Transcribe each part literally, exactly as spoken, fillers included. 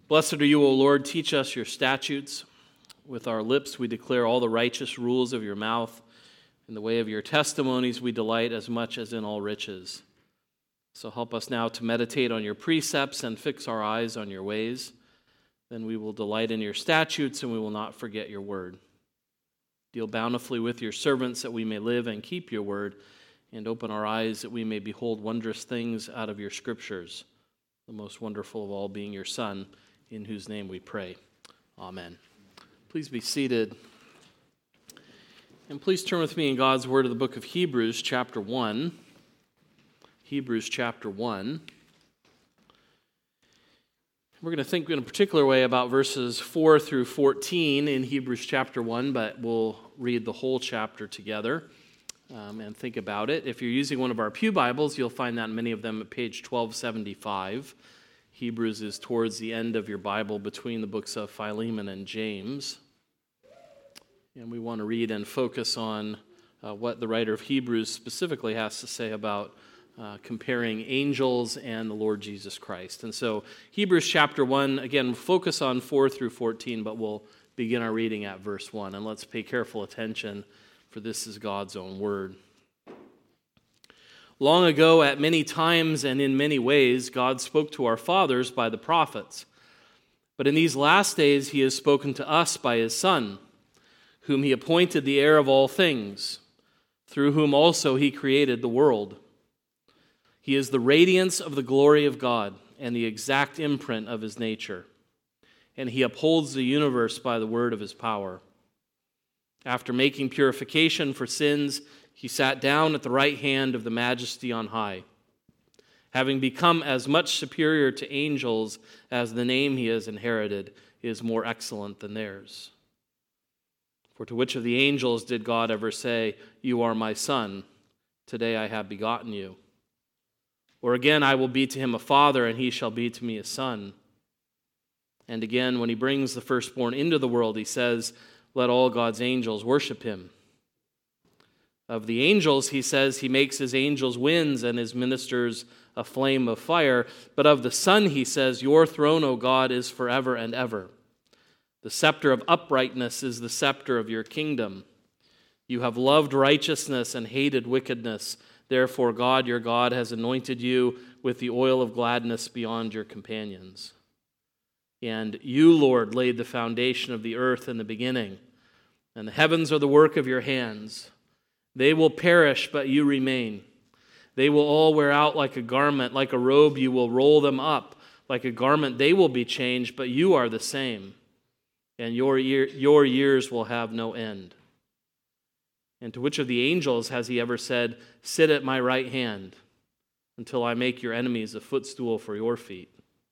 Blessed are you, O Lord. Teach us your statutes. With our lips we declare all the righteous rules of your mouth. In the way of your testimonies we delight as much as in all riches. So help us now to meditate on your precepts and fix our eyes on your ways. Then we will delight in your statutes and we will not forget your word. Deal bountifully with your servants that we may live and keep your word, and open our eyes that we may behold wondrous things out of your scriptures, the most wonderful of all being your Son, in whose name we pray. Amen. Please be seated. And please turn with me in God's word to the book of Hebrews, chapter one. Hebrews, chapter one. We're going to think in a particular way about verses four through fourteen in Hebrews, chapter one, but we'll read the whole chapter together um, and think about it. If you're using one of our pew Bibles, you'll find that many of them at page twelve seventy-five. Hebrews is towards the end of your Bible between the books of Philemon and James. And we want to read and focus on uh, what the writer of Hebrews specifically has to say about uh, comparing angels and the Lord Jesus Christ. And so Hebrews chapter one, again, focus on four through fourteen, but we'll begin our reading at verse one. And let's pay careful attention, for this is God's own word. Long ago, at many times and in many ways, God spoke to our fathers by the prophets. But in these last days, he has spoken to us by his Son, whom he appointed the heir of all things, through whom also he created the world. He is the radiance of the glory of God and the exact imprint of his nature, and he upholds the universe by the word of his power. After making purification for sins, he sat down at the right hand of the Majesty on high, having become as much superior to angels as the name he has inherited is more excellent than theirs. For to which of the angels did God ever say, "You are my son, today I have begotten you"? Or again, "I will be to him a father, and he shall be to me a son"? And again, when he brings the firstborn into the world, he says, "Let all God's angels worship him." Of the angels, he says, he makes his angels winds and his ministers a flame of fire. But of the Son, he says, "Your throne, O God, is forever and ever. The scepter of uprightness is the scepter of your kingdom. You have loved righteousness and hated wickedness. Therefore, God, your God, has anointed you with the oil of gladness beyond your companions. And you, Lord, laid the foundation of the earth in the beginning, and the heavens are the work of your hands. They will perish, but you remain. They will all wear out like a garment. Like a robe, you will roll them up. Like a garment, they will be changed, but you are the same. And your year, your years will have no end." And to which of the angels has he ever said, "Sit at my right hand until I make your enemies a footstool for your feet"?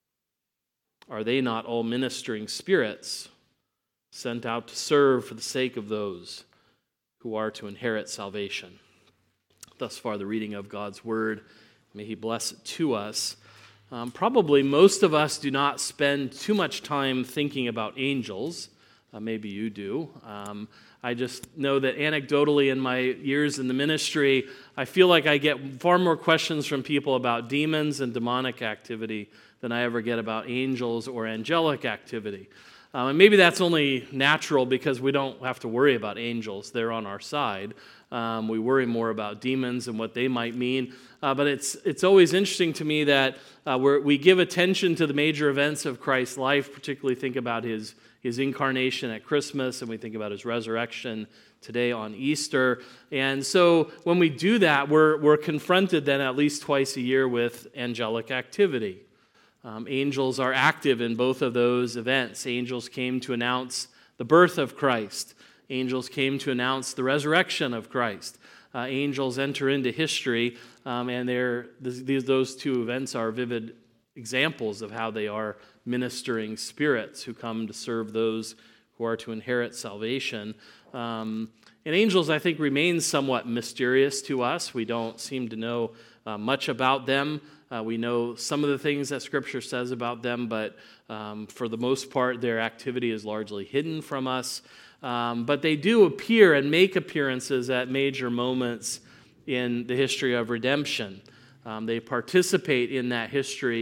Are they not all ministering spirits sent out to serve for the sake of those who are to inherit salvation? Thus far, the reading of God's word. May he bless it to us. Um, probably most of us do not spend too much time thinking about angels. Uh, maybe you do. Um, I just know that anecdotally in my years in the ministry, I feel like I get far more questions from people about demons and demonic activity than I ever get about angels or angelic activity. Um, and maybe that's only natural because we don't have to worry about angels. They're on our side. Um, we worry more about demons and what they might mean. Uh, but it's it's always interesting to me that uh, we're, we give attention to the major events of Christ's life, particularly think about his, his incarnation at Christmas, and we think about his resurrection today on Easter. And so when we do that, we're, we're confronted then at least twice a year with angelic activity. Um, angels are active in both of those events. Angels came to announce the birth of Christ. Angels came to announce the resurrection of Christ. Uh, angels enter into history, um, and they're, these, those two events are vivid examples of how they are ministering spirits who come to serve those who are to inherit salvation. Um, and angels, I think, remain somewhat mysterious to us. We don't seem to know uh, much about them. Uh, we know some of the things that Scripture says about them, but um, for the most part, their activity is largely hidden from us. Um, but they do appear and make appearances at major moments in the history of redemption. Um, they participate in that history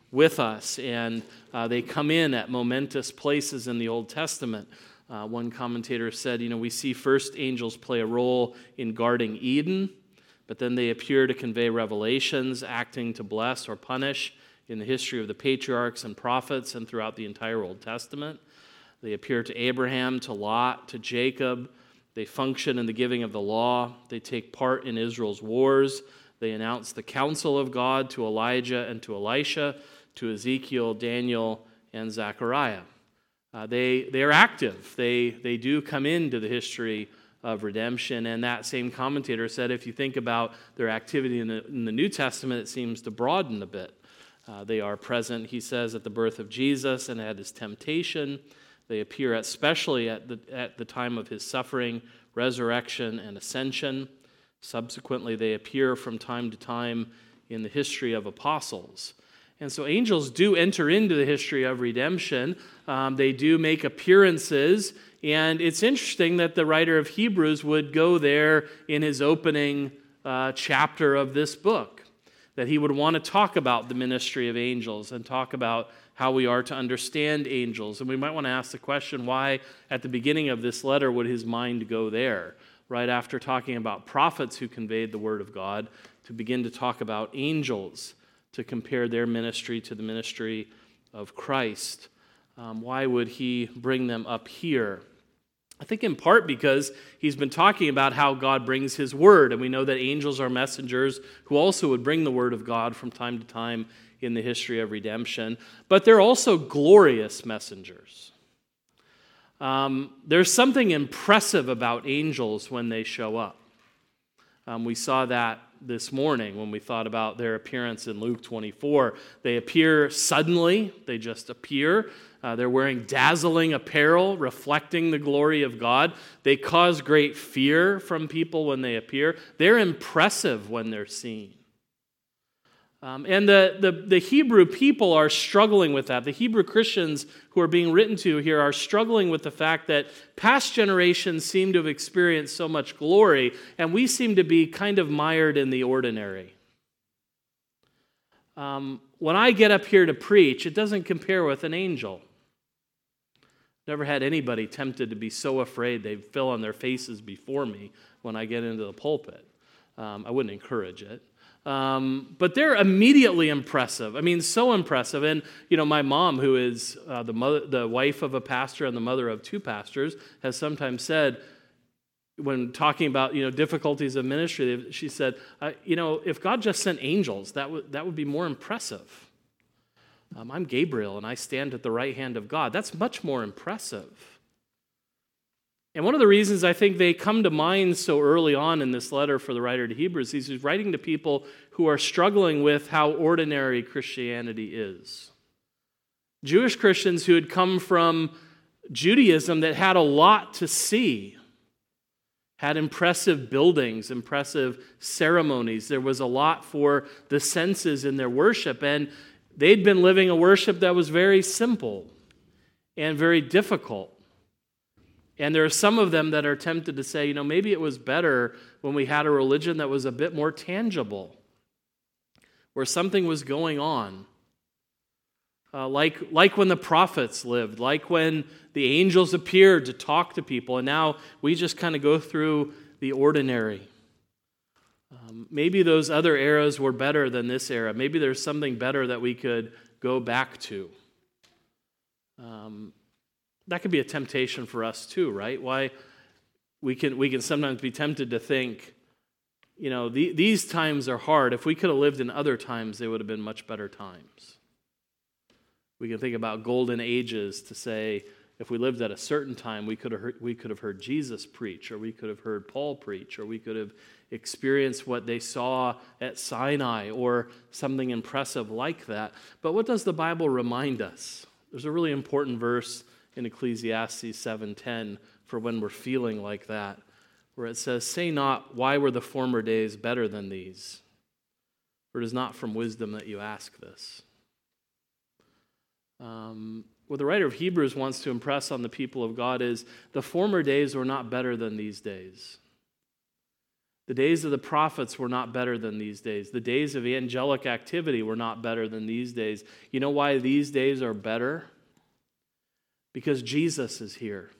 with us, and uh, they come in at momentous places in the Old Testament. Uh, one commentator said, you know, we see first angels play a role in guarding Eden, but then they appear to convey revelations, acting to bless or punish in the history of the patriarchs and prophets and throughout the entire Old Testament. They appear to Abraham, to Lot, to Jacob. They function in the giving of the law. They take part in Israel's wars. They announce the counsel of God to Elijah and to Elisha, to Ezekiel, Daniel, and Zechariah. Uh, they, they are active. They, they do come into the history of redemption. And that same commentator said if you think about their activity in the, in the New Testament, it seems to broaden a bit. Uh, they are present, he says, at the birth of Jesus and at his temptation. They appear especially at the, at the time of his suffering, resurrection, and ascension. Subsequently, they appear from time to time in the history of apostles. And so angels do enter into the history of redemption. Um, they do make appearances. And it's interesting that the writer of Hebrews would go there in his opening uh, chapter of this book, that he would want to talk about the ministry of angels and talk about how we are to understand angels. And we might want to ask the question, why at the beginning of this letter would his mind go there, right after talking about prophets who conveyed the word of God, to begin to talk about angels, to compare their ministry to the ministry of Christ. Um, why would he bring them up here? I think in part because he's been talking about how God brings his word, and we know that angels are messengers who also would bring the word of God from time to time in the history of redemption, but they're also glorious messengers. Um, there's something impressive about angels when they show up. Um, we saw that this morning when we thought about their appearance in Luke twenty-four. They appear suddenly, they just appear. Uh, they're wearing dazzling apparel, reflecting the glory of God. They cause great fear from people when they appear. They're impressive when they're seen. Um, and the, the, the Hebrew people are struggling with that. The Hebrew Christians who are being written to here are struggling with the fact that past generations seem to have experienced so much glory, and we seem to be kind of mired in the ordinary. Um, when I get up here to preach, it doesn't compare with an angel. Never had anybody tempted to be so afraid they fell on their faces before me when I get into the pulpit. Um, I wouldn't encourage it. Um, but they're immediately impressive. I mean, so impressive. And, you know, my mom, who is uh, the mother, the wife of a pastor and the mother of two pastors, has sometimes said, when talking about, you know, difficulties of ministry, she said, uh, you know, if God just sent angels, that would that would be more impressive. Um, I'm Gabriel, and I stand at the right hand of God. That's much more impressive. And one of the reasons I think they come to mind so early on in this letter for the writer to Hebrews is he's writing to people who are struggling with how ordinary Christianity is. Jewish Christians who had come from Judaism that had a lot to see, had impressive buildings, impressive ceremonies. There was a lot for the senses in their worship, and they'd been living a worship that was very simple and very difficult. And there are some of them that are tempted to say, you know, maybe it was better when we had a religion that was a bit more tangible, where something was going on. Uh, like, like when the prophets lived, like when the angels appeared to talk to people, and now we just kind of go through the ordinary. Um, maybe those other eras were better than this era. Maybe there's something better that we could go back to. Um, that could be a temptation for us too, right? Why we can we can sometimes be tempted to think, you know, the, these times are hard. If we could have lived in other times, they would have been much better times. We can think about golden ages to say, if we lived at a certain time, we could have heard, we could have heard Jesus preach, or we could have heard Paul preach, or we could have experienced what they saw at Sinai, or something impressive like that. But what does the Bible remind us? There's a really important verse in Ecclesiastes seven ten for when we're feeling like that, where it says, "Say not, why were the former days better than these? For it is not from wisdom that you ask this." Um, what the writer of Hebrews wants to impress on the people of God is the former days were not better than these days. The days of the prophets were not better than these days. The days of angelic activity were not better than these days. You know why these days are better? Because Jesus is here.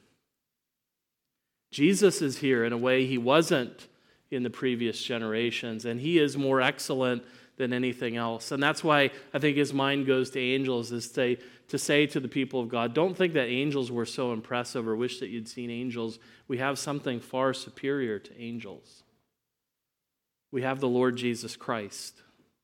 Jesus is here in a way he wasn't in the previous generations, and he is more excellent than anything else. And that's why I think his mind goes to angels, is to, to say to the people of God, don't think that angels were so impressive or wish that you'd seen angels. We have something far superior to angels. We have the Lord Jesus Christ.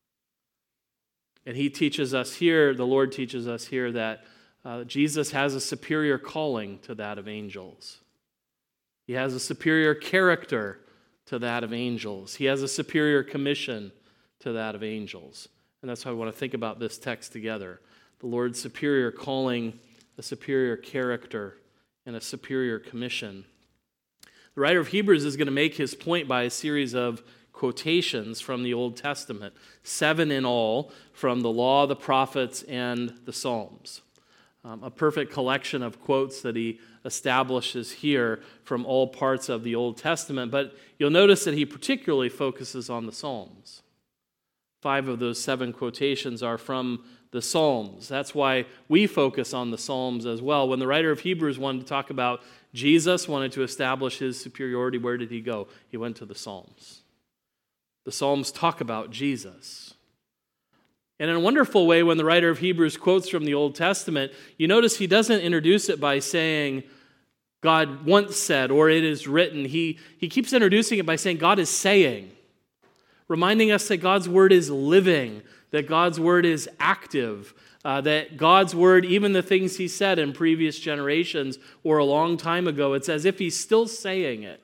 And he teaches us here, the Lord teaches us here that uh, Jesus has a superior calling to that of angels. He has a superior character to that of angels. He has a superior commission to that of angels. And that's how I want to think about this text together. The Lord's superior calling, a superior character, and a superior commission. The writer of Hebrews is going to make his point by a series of quotations from the Old Testament, seven in all, from the Law, the Prophets, and the Psalms. Um, a perfect collection of quotes that he establishes here from all parts of the Old Testament, but you'll notice that he particularly focuses on the Psalms. Five of those seven quotations are from the Psalms. That's why we focus on the Psalms as well. When the writer of Hebrews wanted to talk about Jesus, wanted to establish his superiority, where did he go? He went to the Psalms. The Psalms talk about Jesus. And in a wonderful way, when the writer of Hebrews quotes from the Old Testament, you notice he doesn't introduce it by saying, God once said, or it is written. He, he keeps introducing it by saying, God is saying, reminding us that God's word is living, that God's word is active, uh, that God's word, even the things he said in previous generations or a long time ago, it's as if he's still saying it.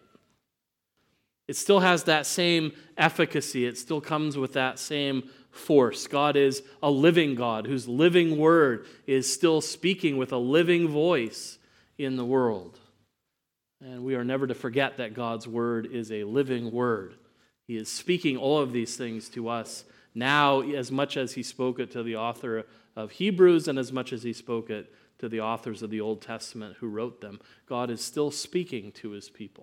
It still has that same efficacy. It still comes with that same force. God is a living God whose living word is still speaking with a living voice in the world. And we are never to forget that God's word is a living word. He is speaking all of these things to us now as much as he spoke it to the author of Hebrews and as much as he spoke it to the authors of the Old Testament who wrote them. God is still speaking to his people.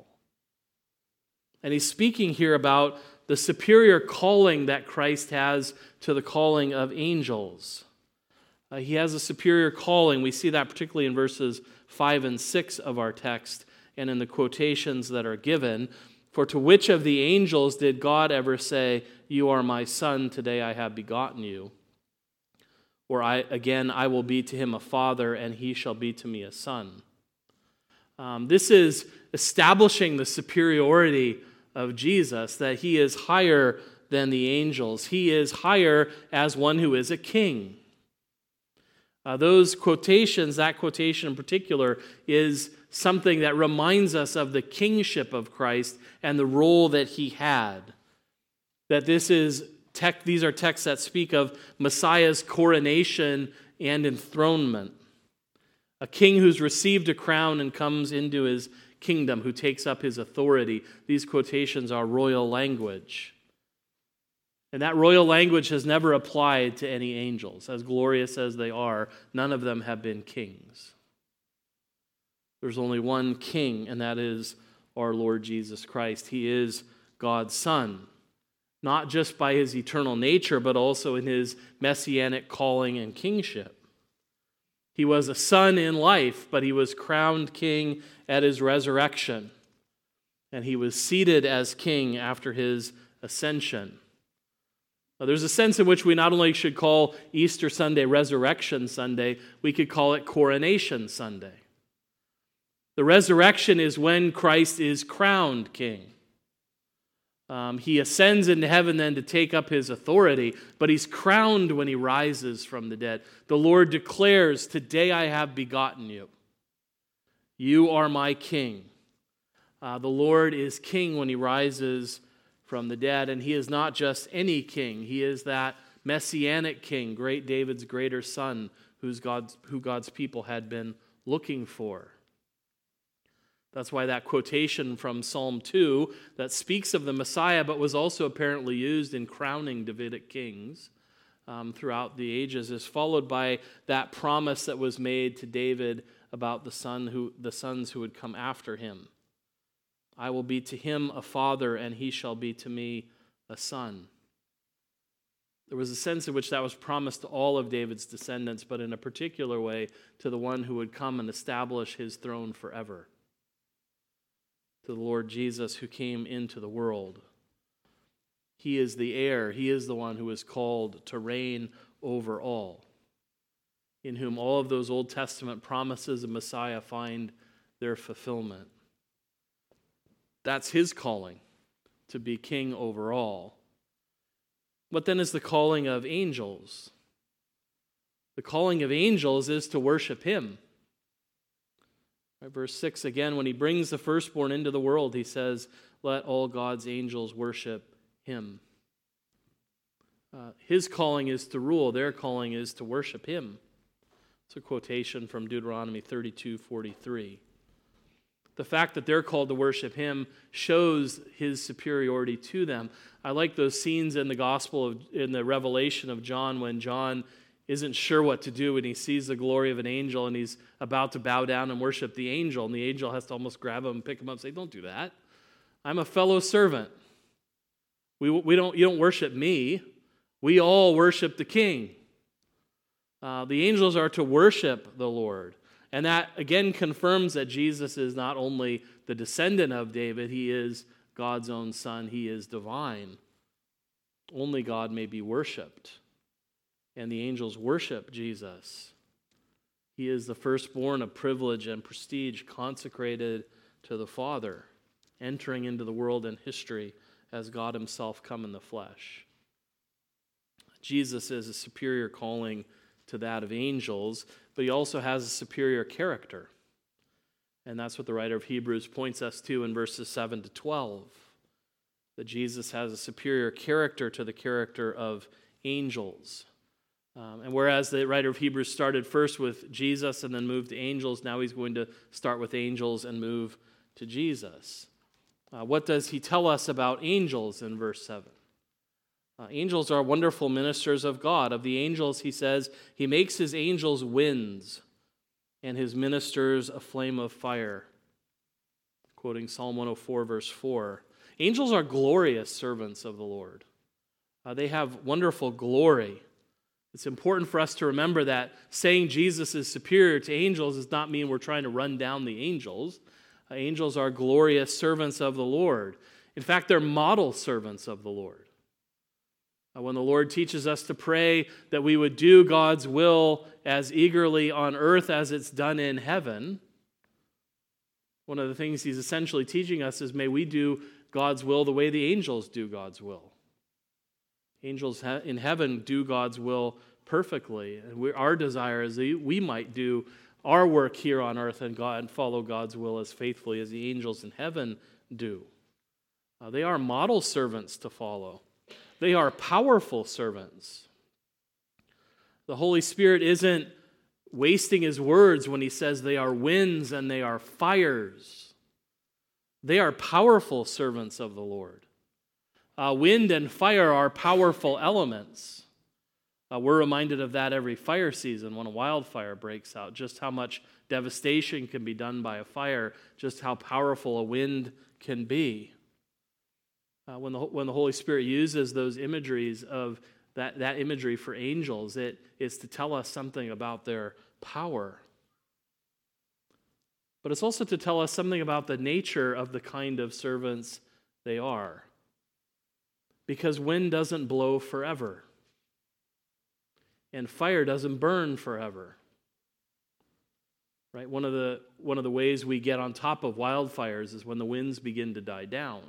And he's speaking here about the superior calling that Christ has to the calling of angels. Uh, he has a superior calling. We see that particularly in verses five and six of our text and in the quotations that are given. For to which of the angels did God ever say, you are my son, today I have begotten you? Or I, again, I will be to him a father, and he shall be to me a son. Um, this is establishing the superiority of Jesus, that he is higher than the angels. He is higher as one who is a king. Uh, those quotations, that quotation in particular, is something that reminds us of the kingship of Christ and the role that he had. That this is tech, these are texts that speak of Messiah's coronation and enthronement. A king who's received a crown and comes into his kingdom, who takes up his authority. These quotations are royal language. And that royal language has never applied to any angels. As glorious as they are, none of them have been kings. There's only one king, and that is our Lord Jesus Christ. He is God's Son, not just by his eternal nature, but also in his messianic calling and kingship. He was a son in life, but he was crowned king at his resurrection. And he was seated as king after his ascension. Now, there's a sense in which we not only should call Easter Sunday Resurrection Sunday, we could call it Coronation Sunday. The resurrection is when Christ is crowned king. Um, he ascends into heaven then to take up his authority, but he's crowned when he rises from the dead. The Lord declares, today I have begotten you. You are my king. Uh, the Lord is king when he rises from the dead, and he is not just any king. He is that messianic king, great David's greater son, who's God's, who God's people had been looking for. That's why that quotation from Psalm two that speaks of the Messiah, but was also apparently used in crowning Davidic kings um, throughout the ages, is followed by that promise that was made to David about the son who, the sons who would come after him. I will be to him a father, and he shall be to me a son. There was a sense in which that was promised to all of David's descendants, but in a particular way to the one who would come and establish his throne forever, to the Lord Jesus who came into the world. He is the heir. He is the one who is called to reign over all, in whom all of those Old Testament promises of Messiah find their fulfillment. That's his calling, to be king over all. What then is the calling of angels? The calling of angels is to worship him. Right, verse six again, when he brings the firstborn into the world, he says, let all God's angels worship him. Uh, his calling is to rule. Their calling is to worship him. It's a quotation from Deuteronomy thirty-two forty-three. The fact that they're called to worship him shows his superiority to them. I like those scenes in the gospel, of, in the Revelation of John, when John isn't sure what to do and he sees the glory of an angel and he's about to bow down and worship the angel, and the angel has to almost grab him and pick him up and say, don't do that. I'm a fellow servant. We, we don't, you don't worship me. We all worship the King. Uh, the angels are to worship the Lord. And that, again, confirms that Jesus is not only the descendant of David, he is God's own son. He is divine. Only God may be worshipped. And the angels worship Jesus. He is the firstborn of privilege and prestige, consecrated to the Father, entering into the world and history as God himself come in the flesh. Jesus is a superior calling to that of angels, but he also has a superior character. And that's what the writer of Hebrews points us to in verses seven to twelve, that Jesus has a superior character to the character of angels. Um, and whereas the writer of Hebrews started first with Jesus and then moved to angels, now he's going to start with angels and move to Jesus. Uh, what does he tell us about angels in verse seven? Uh, angels are wonderful ministers of God. Of the angels, he says, he makes his angels winds and his ministers a flame of fire. Quoting Psalm one oh four, verse four. Angels are glorious servants of the Lord. Uh, they have wonderful glory. It's important for us to remember that saying Jesus is superior to angels does not mean we're trying to run down the angels. Uh, angels are glorious servants of the Lord. In fact, they're model servants of the Lord. When the Lord teaches us to pray that we would do God's will as eagerly on earth as it's done in heaven, one of the things he's essentially teaching us is may we do God's will the way the angels do God's will. Angels in heaven do God's will perfectly, and we, our desire is that we might do our work here on earth and God and follow God's will as faithfully as the angels in heaven do. Uh, they are model servants to follow. They are powerful servants. The Holy Spirit isn't wasting his words when he says they are winds and they are fires. They are powerful servants of the Lord. Uh, wind and fire are powerful elements. Uh, we're reminded of that every fire season when a wildfire breaks out, just how much devastation can be done by a fire, just how powerful a wind can be. Uh, when the when the Holy Spirit uses those imageries of that, that imagery for angels, it is to tell us something about their power. But it's also to tell us something about the nature of the kind of servants they are. Because wind doesn't blow forever. And fire doesn't burn forever. Right? One of the one of the ways we get on top of wildfires is when the winds begin to die down.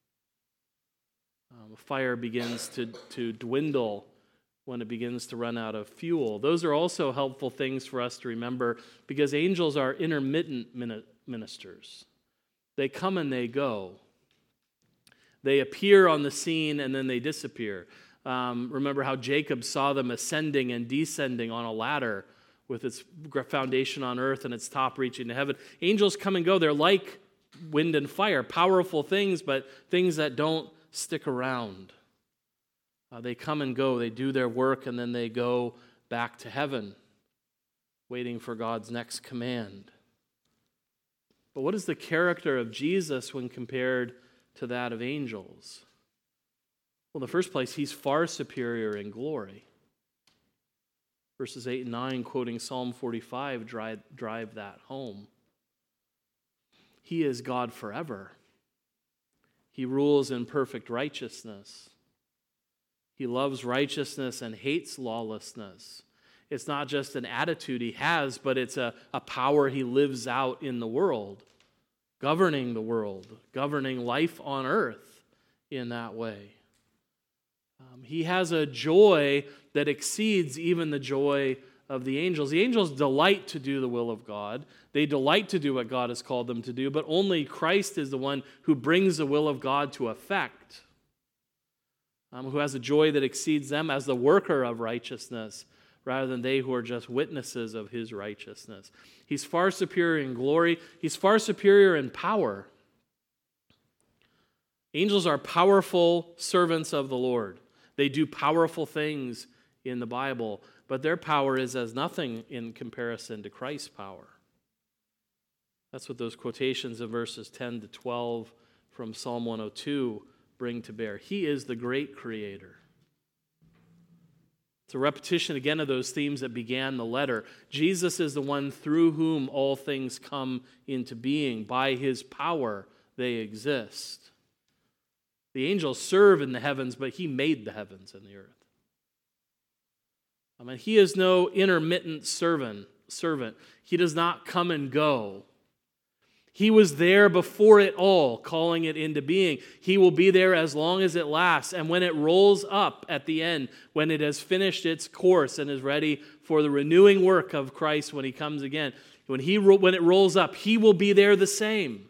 Um, fire begins to, to dwindle when it begins to run out of fuel. Those are also helpful things for us to remember because angels are intermittent ministers. They come and they go. They appear on the scene and then they disappear. Um, remember how Jacob saw them ascending and descending on a ladder with its foundation on earth and its top reaching to heaven. Angels come and go. They're like wind and fire, powerful things, but things that don't stick around. Uh, they come and go. They do their work and then they go back to heaven, waiting for God's next command. But what is the character of Jesus when compared to that of angels? Well, in the first place, he's far superior in glory. Verses eight and nine, quoting Psalm forty-five, drive, drive that home. He is God forever. He rules in perfect righteousness. He loves righteousness and hates lawlessness. It's not just an attitude he has, but it's a, a power he lives out in the world, governing the world, governing life on earth in that way. Um, he has a joy that exceeds even the joy of the angels. The angels delight to do the will of God. They delight to do what God has called them to do, but only Christ is the one who brings the will of God to effect, um, who has a joy that exceeds them as the worker of righteousness, rather than they who are just witnesses of his righteousness. He's far superior in glory. He's far superior in power. Angels are powerful servants of the Lord. They do powerful things in the Bible, but their power is as nothing in comparison to Christ's power. That's what those quotations of verses ten to twelve from Psalm one oh two bring to bear. He is the great creator. It's a repetition again of those themes that began the letter. Jesus is the one through whom all things come into being. By his power they exist. The angels serve in the heavens, but he made the heavens and the earth. I mean, he is no intermittent servant. servant. He does not come and go. He was there before it all, calling it into being. He will be there as long as it lasts. And when it rolls up at the end, when it has finished its course and is ready for the renewing work of Christ when he comes again, when, he, when it rolls up, he will be there the same.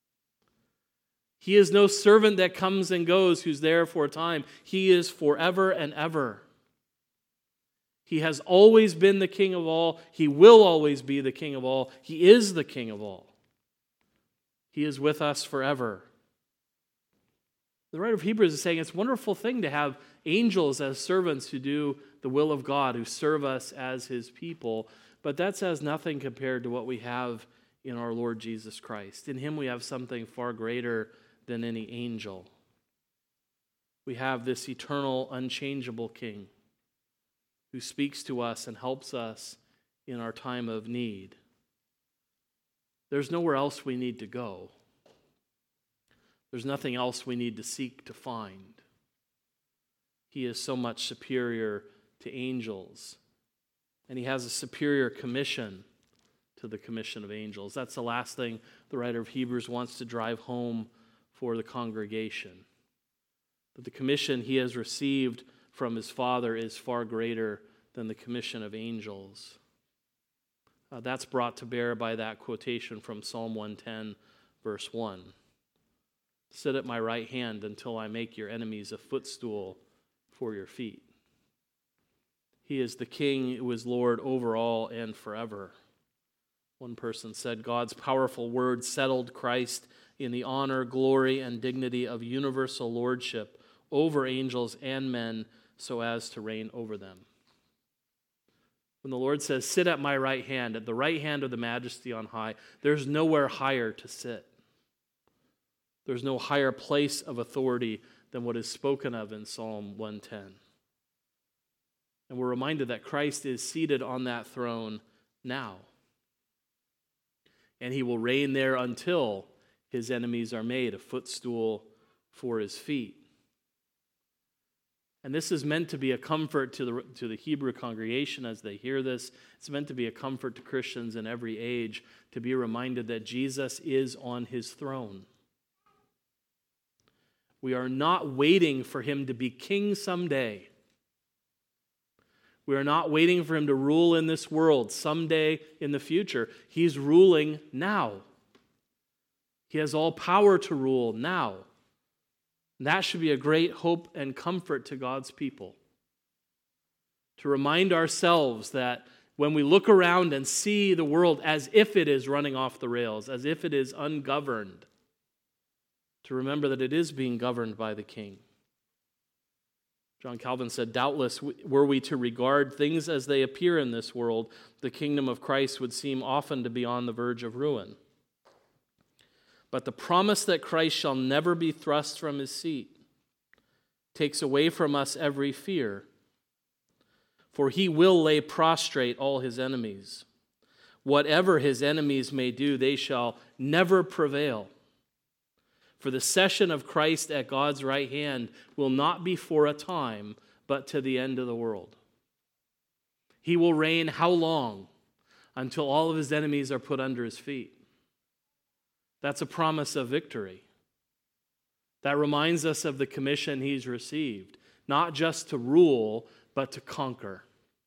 He is no servant that comes and goes who's there for a time. He is forever and ever. He has always been the King of all. He will always be the King of all. He is the King of all. He is with us forever. The writer of Hebrews is saying it's a wonderful thing to have angels as servants who do the will of God, who serve us as his people, but that's as nothing compared to what we have in our Lord Jesus Christ. In him we have something far greater than any angel. We have this eternal, unchangeable King who speaks to us and helps us in our time of need. There's nowhere else we need to go. There's nothing else we need to seek to find. He is so much superior to angels, and he has a superior commission to the commission of angels. That's the last thing the writer of Hebrews wants to drive home for the congregation. That the commission he has received from his Father is far greater than the commission of angels. Uh, that's brought to bear by that quotation from Psalm one ten, verse one. Sit at my right hand until I make your enemies a footstool for your feet. He is the King who is Lord over all and forever. One person said, God's powerful word settled Christ in the honor, glory, and dignity of universal lordship over angels and men so as to reign over them. When the Lord says, sit at my right hand, at the right hand of the majesty on high, there's nowhere higher to sit. There's no higher place of authority than what is spoken of in Psalm one ten. And we're reminded that Christ is seated on that throne now. And he will reign there until his enemies are made a footstool for his feet. And this is meant to be a comfort to the, to the Hebrew congregation as they hear this. It's meant to be a comfort to Christians in every age to be reminded that Jesus is on his throne. We are not waiting for him to be king someday. We are not waiting for him to rule in this world someday in the future. He's ruling now. He has all power to rule now. And that should be a great hope and comfort to God's people. To remind ourselves that when we look around and see the world as if it is running off the rails, as if it is ungoverned, to remember that it is being governed by the King. John Calvin said, doubtless, were we to regard things as they appear in this world, the kingdom of Christ would seem often to be on the verge of ruin. But the promise that Christ shall never be thrust from his seat takes away from us every fear. For he will lay prostrate all his enemies. Whatever his enemies may do, they shall never prevail. For the session of Christ at God's right hand will not be for a time, but to the end of the world. He will reign how long? Until all of his enemies are put under his feet. That's a promise of victory. That reminds us of the commission he's received, not just to rule, but to conquer.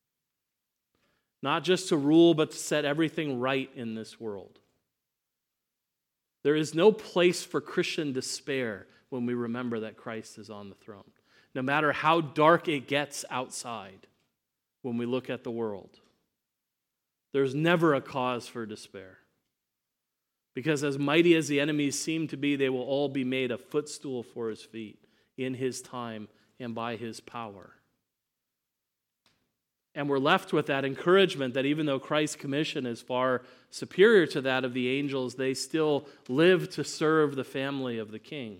Not just to rule, but to set everything right in this world. There is no place for Christian despair when we remember that Christ is on the throne. No matter how dark it gets outside when we look at the world, there's never a cause for despair. Because as mighty as the enemies seem to be, they will all be made a footstool for his feet in his time and by his power. And we're left with that encouragement that even though Christ's commission is far superior to that of the angels, they still live to serve the family of the King.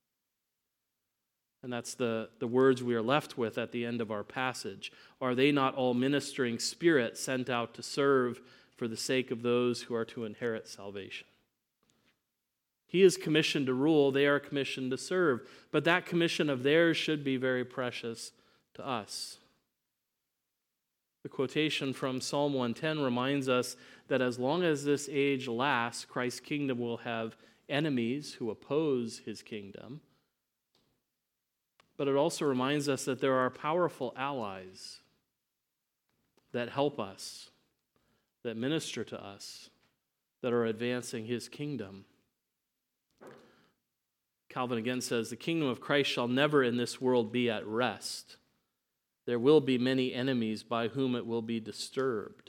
And that's the, the words we are left with at the end of our passage. Are they not all ministering spirits sent out to serve for the sake of those who are to inherit salvation? He is commissioned to rule, they are commissioned to serve. But that commission of theirs should be very precious to us. The quotation from Psalm one ten reminds us that as long as this age lasts, Christ's kingdom will have enemies who oppose his kingdom. But it also reminds us that there are powerful allies that help us, that minister to us, that are advancing his kingdom. Calvin again says, the kingdom of Christ shall never in this world be at rest. There will be many enemies by whom it will be disturbed.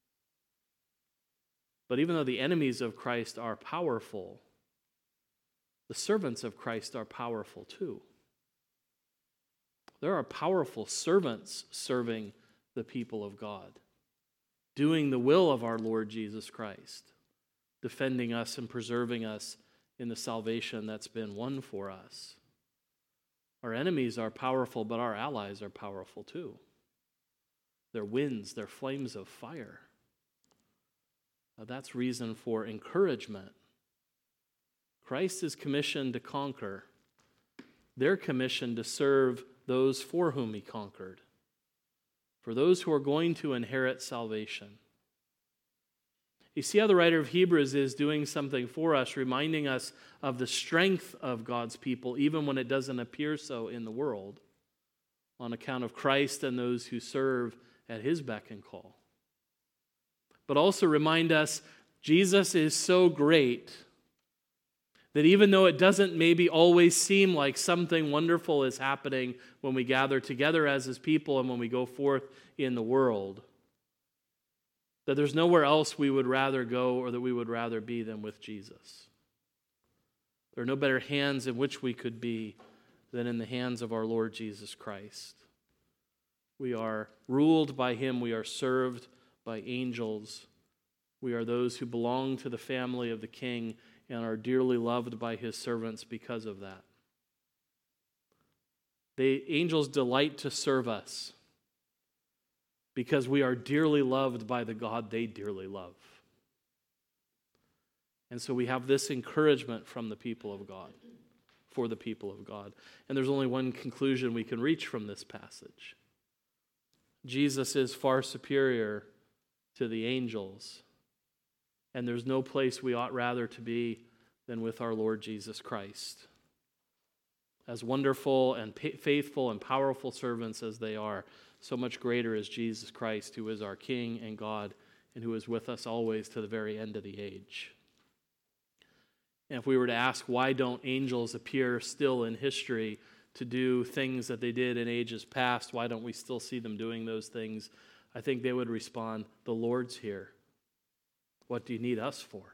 But even though the enemies of Christ are powerful, the servants of Christ are powerful too. There are powerful servants serving the people of God, doing the will of our Lord Jesus Christ, defending us and preserving us in the salvation that's been won for us. Our enemies are powerful, but our allies are powerful too. They're winds, they're flames of fire. Now that's reason for encouragement. Christ is commissioned to conquer. They're commissioned to serve those for whom he conquered, for those who are going to inherit salvation. You see how the writer of Hebrews is doing something for us, reminding us of the strength of God's people, even when it doesn't appear so in the world, on account of Christ and those who serve at his beck and call. But also remind us, Jesus is so great that even though it doesn't maybe always seem like something wonderful is happening when we gather together as his people and when we go forth in the world, that there's nowhere else we would rather go or that we would rather be than with Jesus. There are no better hands in which we could be than in the hands of our Lord Jesus Christ. We are ruled by him. We are served by angels. We are those who belong to the family of the King and are dearly loved by his servants because of that. The angels delight to serve us because we are dearly loved by the God they dearly love. And so we have this encouragement from the people of God, for the people of God. And there's only one conclusion we can reach from this passage. Jesus is far superior to the angels, and there's no place we ought rather to be than with our Lord Jesus Christ. As wonderful and faithful and powerful servants as they are, so much greater is Jesus Christ, who is our King and God, and who is with us always to the very end of the age. And if we were to ask, why don't angels appear still in history to do things that they did in ages past? Why don't we still see them doing those things? I think they would respond, the Lord's here. What do you need us for?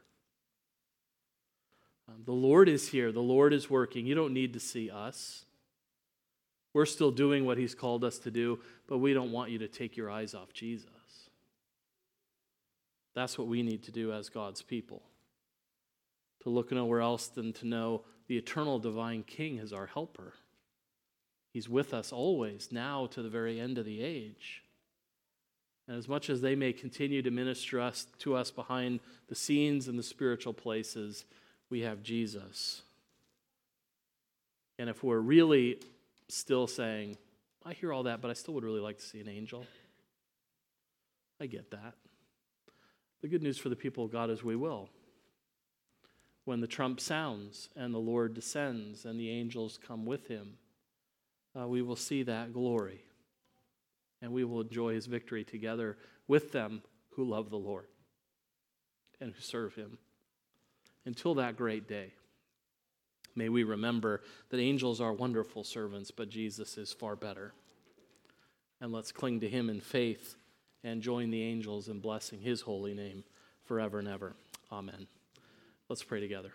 Um, the Lord is here. The Lord is working. You don't need to see us. We're still doing what he's called us to do, but we don't want you to take your eyes off Jesus. That's what we need to do as God's people. to look nowhere else than to know the eternal divine King is our helper. He's with us always, now to the very end of the age. And as much as they may continue to minister us, to us behind the scenes and the spiritual places, we have Jesus. And if we're really still saying, I hear all that, but I still would really like to see an angel, I get that. The good news for the people of God is we will. When the trump sounds and the Lord descends and the angels come with him, uh, we will see that glory. And we will enjoy his victory together with them who love the Lord and who serve him. Until that great day, may we remember that angels are wonderful servants, but Jesus is far better. And let's cling to him in faith and join the angels in blessing his holy name forever and ever. Amen. Let's pray together.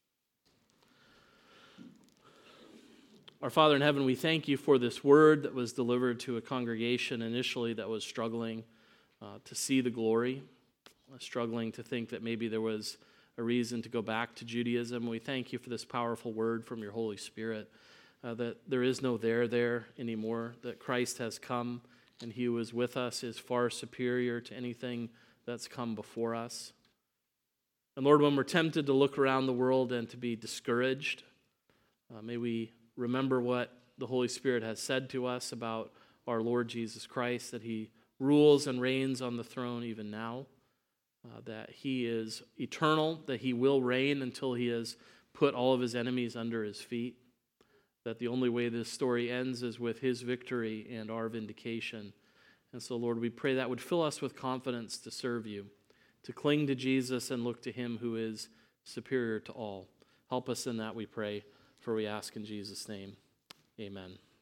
Our Father in heaven, we thank you for this word that was delivered to a congregation initially that was struggling uh, to see the glory, uh, struggling to think that maybe there was a reason to go back to Judaism. We thank you for this powerful word from your Holy Spirit, uh, that there is no there there anymore, that Christ has come and he who is with us is far superior to anything that's come before us. And Lord, when we're tempted to look around the world and to be discouraged, uh, may we remember what the Holy Spirit has said to us about our Lord Jesus Christ, that he rules and reigns on the throne even now, uh, that he is eternal, that he will reign until he has put all of his enemies under his feet, that the only way this story ends is with his victory and our vindication. And so, Lord, we pray that would fill us with confidence to serve you, to cling to Jesus and look to him who is superior to all. Help us in that, we pray, for we ask in Jesus' name. Amen.